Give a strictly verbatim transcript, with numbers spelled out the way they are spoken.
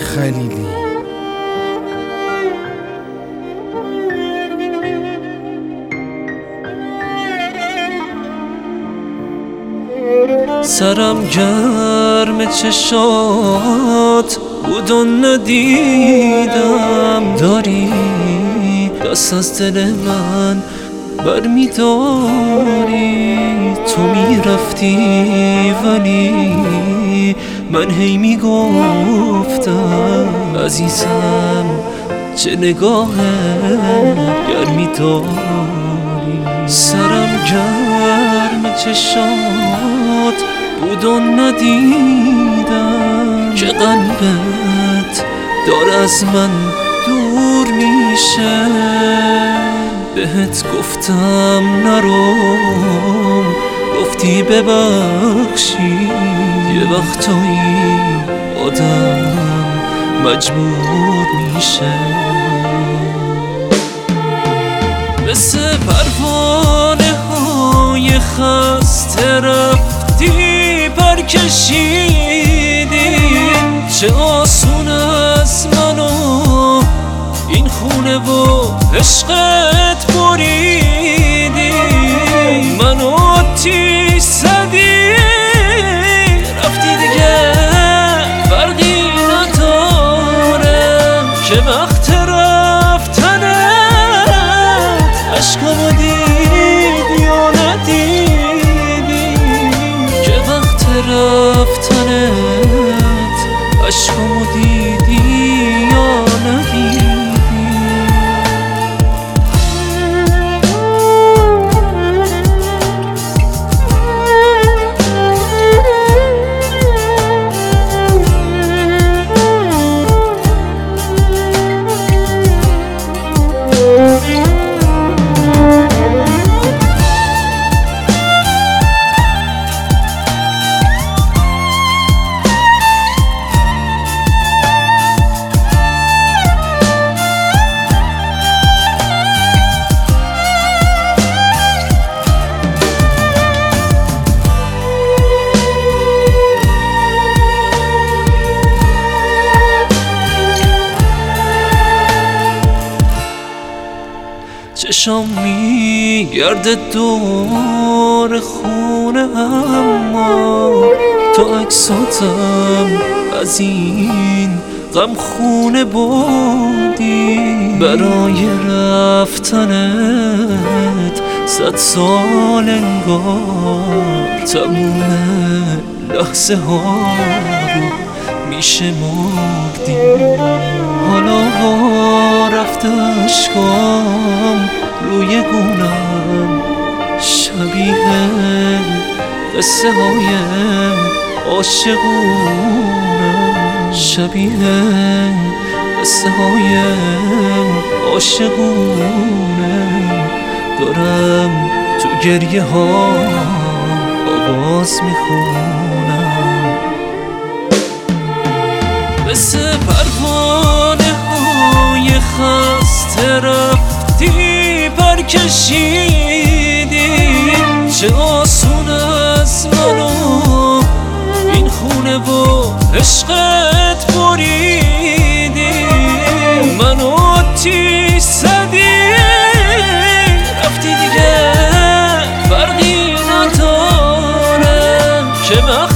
خلیلی. سرم گرم چشات بود و ندیدم داری دست از دل من بر می داری. تو می رفتی ولی من هی می گفتم عزیزم چه نگاه گرمی داری. سرم گرم چشات بود و ندیدم که قلبت دار از من دور میشه. بهت گفتم نرو گفتی ببخشی. یه وقتایی آدم مجبور میشه. مثل پروانه های خسته رفتی پر کشیدی. چه آسون از منو این خونه و عشقت بریدی. منو آتیش زدی رفتی دیگه فرقی نداره که وقت رفتنت عشقمو دیدی یا ندیدی. که وقت رفتنت عشقمو دیدی یا ندیدی. چشام میگرده دور خونه اما تو عکساتم از این غم خونه بودی. برای رفتنت صد سال انگار تموم لحظه ها رو میشه مردی. حالا رفته اشکام روی گونم شبیه قصه های عاشقونم. شبیه قصه های عاشقونم. دارم تو گریه ها آواز میخونم. مثل پروانه های خسته رفتی پر کشیدی. چه آسون از منو این خونه و عشقت بریدی. منو آتیش زدی رفتی دیگه فرقی نداره که